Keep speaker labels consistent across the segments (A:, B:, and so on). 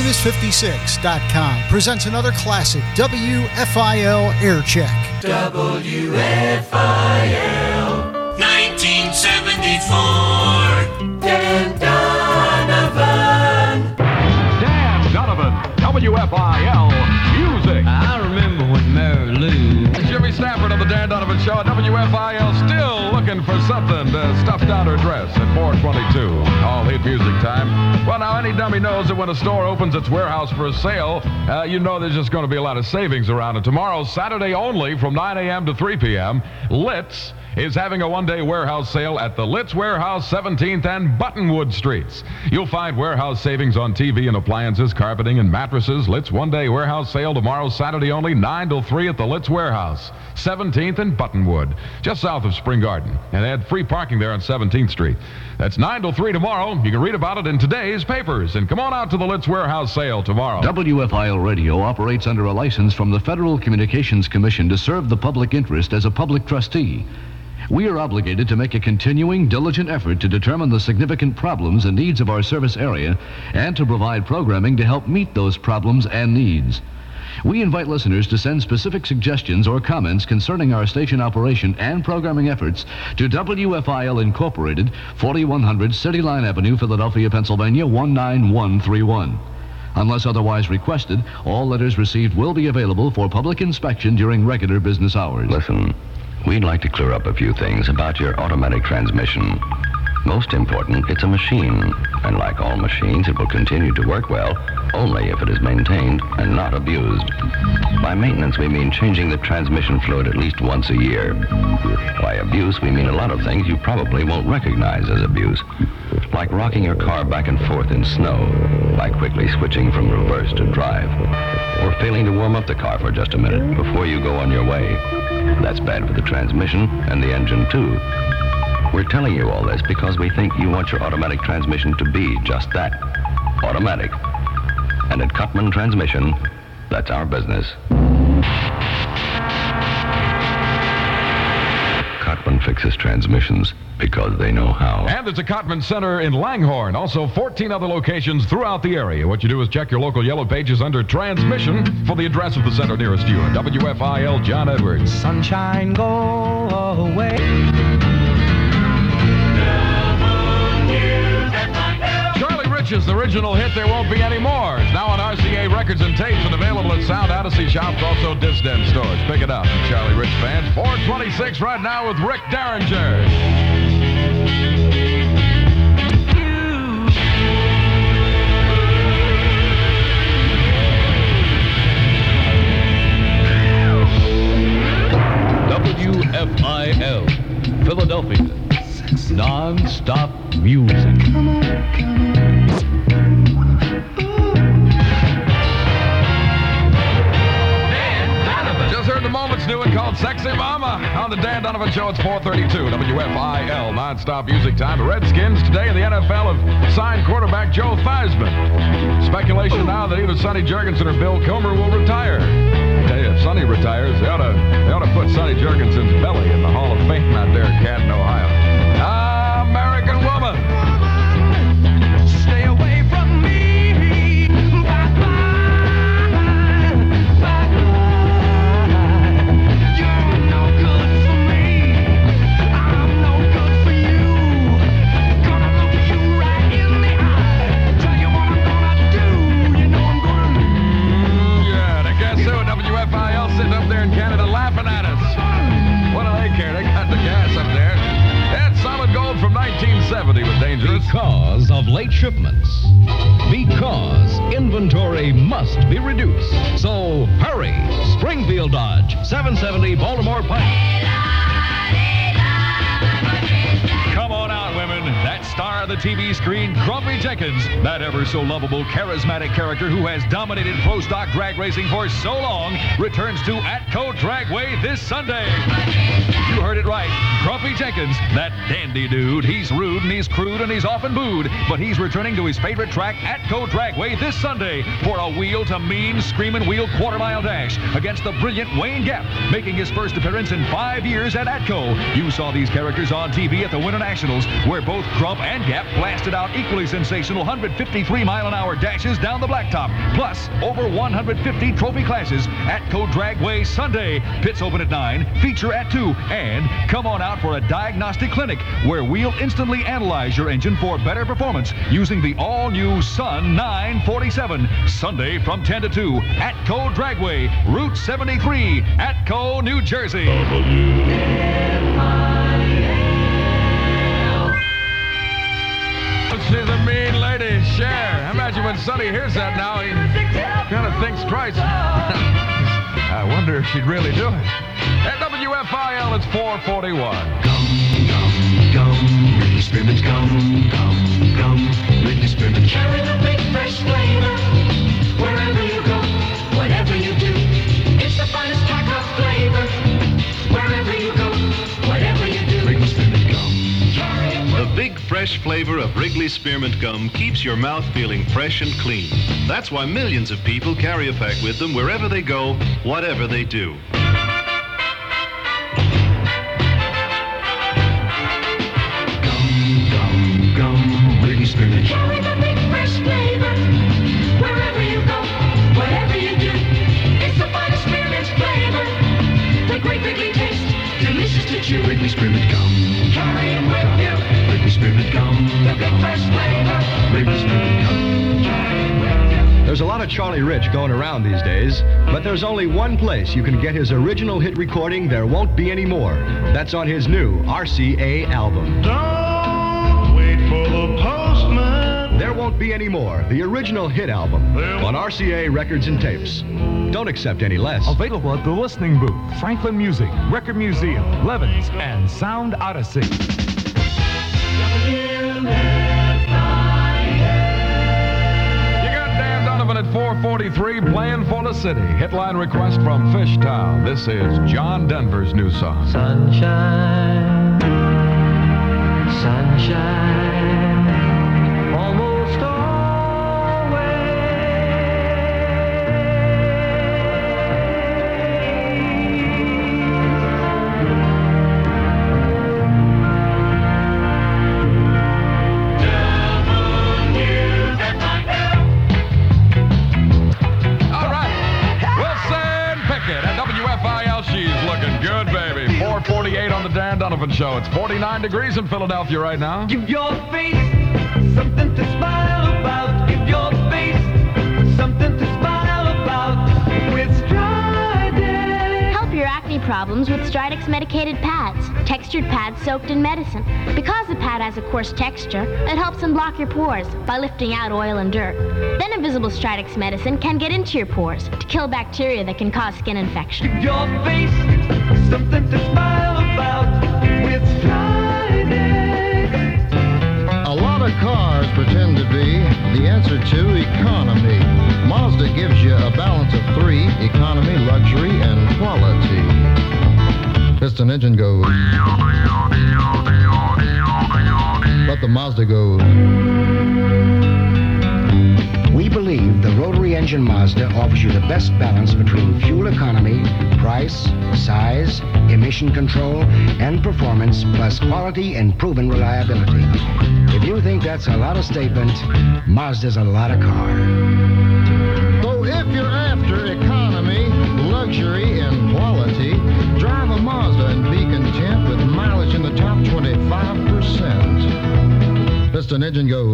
A: News56.com presents another classic WFIL air check.
B: WFIL 1974. Dan Donovan.
C: Dan Donovan, WFIL Music.
D: I remember when Mary Lou.
C: Jimmy Stafford of the Dan Donovan Show at WFIL, still looking for something to stuff down her dress at 422. All hit music time. Well, now, any dummy knows that when a store opens its warehouse for a sale, you know there's just going to be a lot of savings around it. Tomorrow, Saturday only, from 9 a.m. to 3 p.m., Litz is having a one-day warehouse sale at the Litz Warehouse, 17th and Buttonwood Streets. You'll find warehouse savings on TV and appliances, carpeting, and mattresses. Litz one-day warehouse sale tomorrow, Saturday only, 9 till 3 at the Litz Warehouse, 17th and Buttonwood, just south of Spring Garden. And they had free parking there on 17th Street. That's 9 till 3 tomorrow. You can read about it in today's papers. And come on out to the Litz Warehouse sale tomorrow.
E: WFIL Radio operates under a license from the Federal Communications Commission to serve the public interest as a public trustee. We are obligated to make a continuing, diligent effort to determine the significant problems and needs of our service area and to provide programming to help meet those problems and needs. We invite listeners to send specific suggestions or comments concerning our station operation and programming efforts to WFIL Incorporated, 4100 City Line Avenue, Philadelphia, Pennsylvania, 19131. Unless otherwise requested, all letters received will be available for public inspection during regular business hours.
F: Listen, we'd like to clear up a few things about your automatic transmission. Most important, it's a machine, and like all machines, it will continue to work well only if it is maintained and not abused. By maintenance, we mean changing the transmission fluid at least once a year. By abuse, we mean a lot of things you probably won't recognize as abuse, like rocking your car back and forth in snow, like quickly switching from reverse to drive, or failing to warm up the car for just a minute before you go on your way. That's bad for the transmission and the engine, too. We're telling you all this because we think you want your automatic transmission to be just that, automatic. And at Cutman Transmission, that's our business. Cutman fixes transmissions because they know how.
C: And there's a Cotman Center in Langhorne. Also 14 other locations throughout the area. What you do is check your local yellow pages under transmission for the address of the center nearest you. WFIL, John Edwards.
D: Sunshine, go away.
C: Charlie Rich's original hit, There Won't Be Any More, is now on RCA Records and Tapes and available at Sound Odyssey shops, also Disc Den stores. Pick it up, Charlie Rich fans. 426 right now with Rick Derringer.
E: WFIL, Philadelphia, non-stop music.
C: Just heard the Moments new one called Sexy Mama on the Dan Donovan Show. It's 432 WFIL, non-stop music time. The Redskins today in the NFL have signed quarterback Joe Theismann. Speculation now that either Sonny Jurgensen or Bill Kilmer will retire. Hey, if Sonny retires, they ought to put Sonny Jurgensen's belly in the Hall of Fame out there in Canton, Ohio. American Woman.
D: Stay away from me. You're no good for me. I'm no good for you. Gonna look you right in the eye. Tell you what I'm gonna do. You know I'm gonna.
C: Yeah, and I guess who? WFIL sitting up there in Canada laughing at us. What do they care? They got the gas up there. That's Solid Gold from 1970 with Dangerous.
E: Because of late shipments. Because inventory must be reduced. So hurry. Springfield Dodge, 770 Baltimore Pike.
G: Come on out, women. That star of the TV screen, Grumpy Jenkins, that ever so lovable, charismatic character who has dominated pro stock drag racing for so long, returns to Atco Dragway this Sunday. You heard it right. Grumpy Jenkins, that dandy dude. He's rude and he's crude and he's often booed, but he's returning to his favorite track, Atco Dragway, this Sunday for a wheel-to-mean, screaming wheel quarter-mile dash against the brilliant Wayne Gap, making his first appearance in 5 years at Atco. You saw these characters on TV at the Winter Nationals, where both Grump and Gap Pep blasted out equally sensational 153-mile-an-hour dashes down the blacktop, plus over 150 trophy classes at Atco Dragway Sunday. Pits open at 9, feature at 2, and come on out for a diagnostic clinic where we'll instantly analyze your engine for better performance using the all-new Sun 947. Sunday from 10 to 2, Atco Dragway, Route 73, Atco, New Jersey.
C: She's a mean lady, Cher. Imagine when Sonny hears that now, he kind of thinks twice. I wonder if she'd really do it. At WFIL, it's 441.
D: Gum, Wrigley Spearmint gum, Wrigley Spearmint. Carry the big fresh flavor wherever you go, whatever you do. It's the finest pack of flavor wherever you go, whatever you do. Wrigley Spearmint gum.
H: The big fresh flavor of Wrigley Spearmint gum keeps your mouth feeling fresh and clean. That's why millions of people carry a pack with them wherever they go, whatever they do.
D: Gum, Wrigley Spearmint. Carry the big fresh flavor wherever you go, whatever you do. It's the finest spearmint flavor, the great Wrigley taste, delicious to chew. Wrigley Spearmint gum. Carry it with you. Wrigley Spearmint gum, the big fresh flavor. Wrigley Spearmint gum. Carry it with you.
I: There's a lot of Charlie Rich going around these days, but there's only one place you can get his original hit recording, There Won't Be Any More. That's on his new RCA album.
D: Don't wait for the postman.
I: There Won't Be Any More, the original hit album on RCA Records and Tapes. Don't accept any less.
J: Available at the Listening Booth, Franklin Music, Record Museum, Levins, and Sound Odyssey.
C: At 443, playing for the city. Hitline request from Fishtown. This is John Denver's new song.
D: Sunshine, sunshine, almost
C: On the Dan Donovan Show. It's 49 degrees in Philadelphia right now.
D: Give your face something to smile about. Give your face something to smile about with Stridex.
K: Help your acne problems with Stridex medicated pads. Textured pads soaked in medicine. Because the pad has a coarse texture, it helps unblock your pores by lifting out oil and dirt. Then Invisible Stridex medicine can get into your pores to kill bacteria that can cause skin infection.
D: Give your face something to smile about with Stridex.
L: A lot of cars pretend to be the answer to economy. Mazda gives you a balance of 3: economy, luxury, and quality. Piston engine goes, but the Mazda goes.
M: We believe the rotary engine Mazda offers you the best balance between fuel economy, price, size, emission control, and performance, plus quality and proven reliability. If you think that's a lot of statement, Mazda's a lot of car.
L: So if you're after economy, luxury, and quality, drive a Mazda and be content with mileage in the top 25%. Piston engine goes,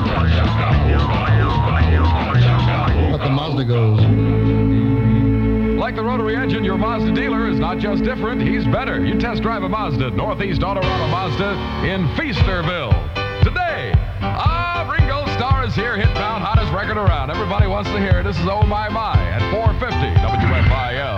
L: but the Mazda goes.
C: Like the rotary engine, your Mazda dealer is not just different, he's better. You test drive a Mazda at Northeast Autorama Mazda in Feasterville. Today, Ringo Starr is here, hitbound, hottest record around. Everybody wants to hear it. This is Oh My My at 450 WFIL.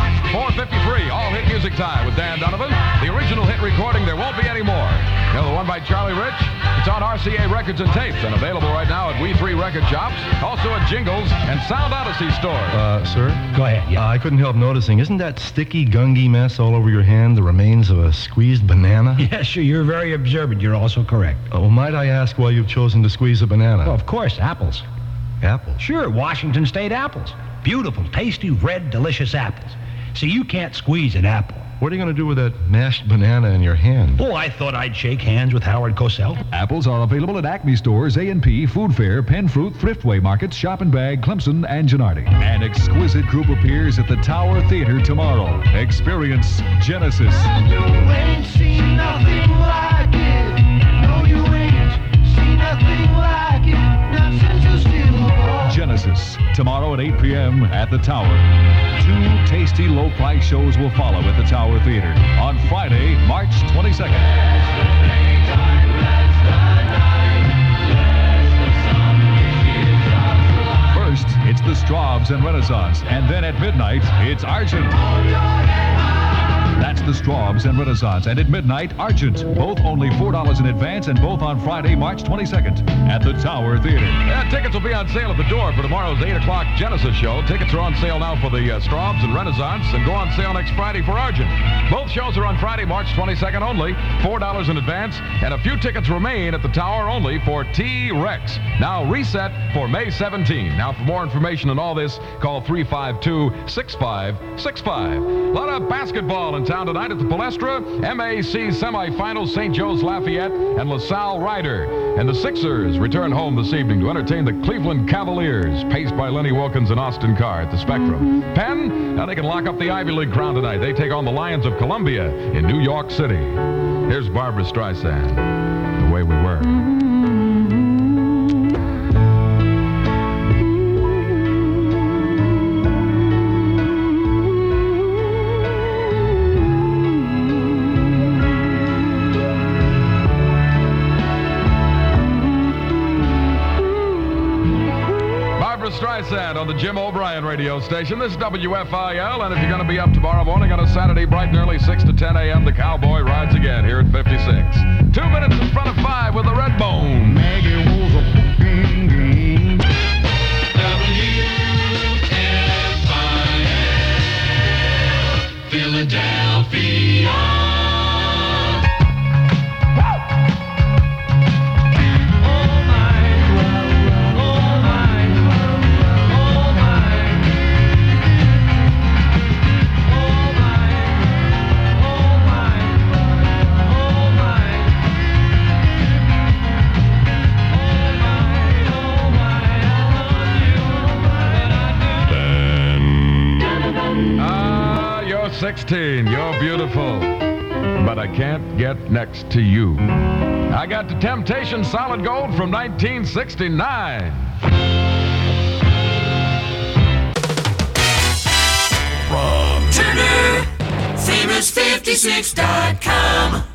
C: Time with Dan Donovan. The original hit recording, There Won't Be Any More. You know, the one by by Charlie Rich. It's on RCA Records and Tapes and available right now at We3 Record Shops, also at Jingles and Sound Odyssey stores.
I: Sir?
N: Go ahead, yeah.
I: I couldn't help noticing, isn't that sticky, gungy mess all over your hand the remains of a squeezed banana?
N: Yes, sure, you're very observant. You're also correct.
I: Well, might I ask why you've chosen to squeeze a banana?
N: Oh, of course, apples.
I: Apples?
N: Sure, Washington State apples. Beautiful, tasty, red, delicious apples. See, you can't squeeze an apple.
I: What are you going to do with that mashed banana in your hand?
N: Oh, I thought I'd shake hands with Howard Cosell.
G: Apples are available at Acme Stores, A&P, Food Fair, Penn Fruit, Thriftway Markets, Shop and Bag, Clemson, and Gennardi. An exquisite group appears at the Tower Theater tomorrow. Experience Genesis.
D: You ain't seen nothing like it. No, you ain't seen nothing like it. Not since you're still born.
G: Genesis, tomorrow at 8 p.m. at the Tower. 2 tasty low-price shows will follow at the Tower Theater on Friday, March 22nd. First, it's the Straubs and Renaissance, and then at midnight, it's Argent. That's the Straubs and Renaissance, and at midnight, Argent. Both only $4 in advance, and both on Friday, March 22nd at the Tower Theater.
C: Tickets will be on sale at the door for tomorrow's 8 o'clock Genesis show. Tickets are on sale now for the Straubs and Renaissance and go on sale next Friday for Argent. Both shows are on Friday, March 22nd only, $4 in advance, and a few tickets remain at the Tower only for T-Rex. Now reset for May 17. Now for more information on all this, call 352-6565. A lot of basketball in town tonight at the Palestra. MAC semifinals, St. Joe's Lafayette and LaSalle Ryder. And the Sixers return home this evening to entertain the Cleveland Cavaliers, paced by Lenny Wilkins and Austin Carr at the Spectrum. Penn, now they can lock up the Ivy League crown tonight. They take on the Lions of Columbia in New York City. Here's Barbra Streisand, The Way We Were. Streisand on the Jim O'Brien radio station. This is WFIL, and if you're going to be up tomorrow morning on a Saturday bright and early, 6 to 10 a.m., the Cowboy rides again here at 56. 2 minutes in front of 5 with the Red Bone.
D: Maggie was a fucking game. WFIL, Philadelphia.
C: You're 16, you're beautiful, but I can't get next to you. I got the Temptation Solid Gold from 1969.
B: From Turner, famous56.com.